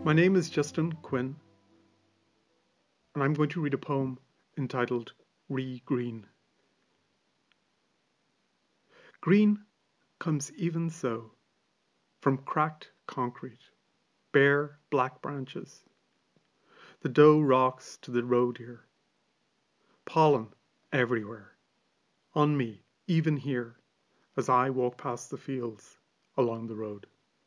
My name is Justin Quinn, and I'm going to read a poem entitled Re-Green. Green comes even so, from cracked concrete, bare black branches. The doe rocks to the road here. Pollen everywhere, on me, even here, as I walk past the fields along the road.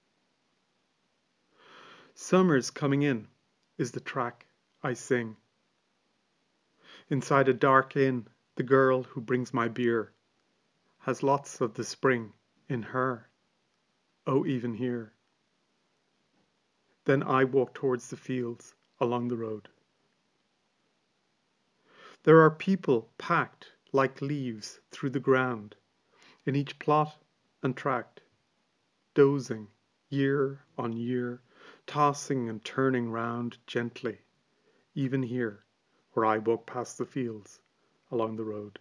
Summer's coming in is the track I sing. Inside a dark inn, the girl who brings my beer has lots of the spring in her, oh even here. Then I walk towards the fields along the road. There are people packed like leaves through the ground, in each plot and tract, dozing year on year, tossing and turning round gently, even here where I walk past the fields along the road.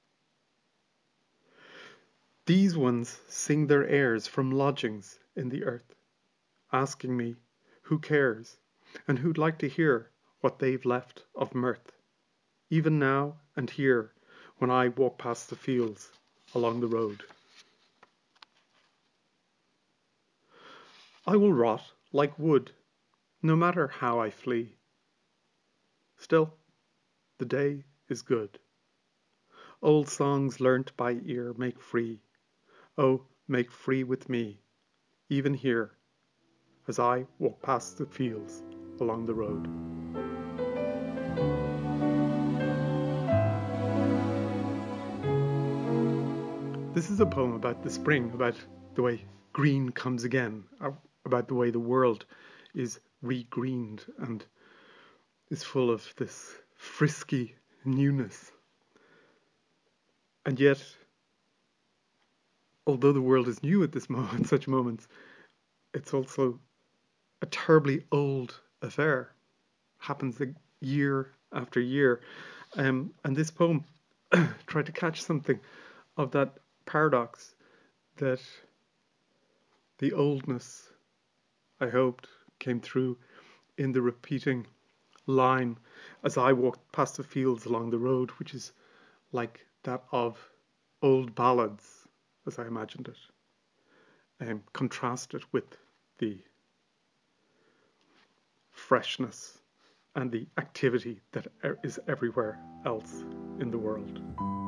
These ones sing their airs from lodgings in the earth, asking me who cares and who'd like to hear what they've left of mirth, even now and here when I walk past the fields along the road. I will rot like wood, no matter how I flee. Still, the day is good. Old songs learnt by ear make free. Oh, make free with me, even here, as I walk past the fields along the road. This is a poem about the spring, about the way green comes again, about the way the world is re-greened and is full of this frisky newness. And yet, although the world is new at this moment, such moments, it's also a terribly old affair. Happens year after year. And this poem tried to catch something of that paradox, that the oldness, I hoped, came through in the repeating line as I walked past the fields along the road, which is like that of old ballads, as I imagined it, contrasted with the freshness and the activity that is everywhere else in the world.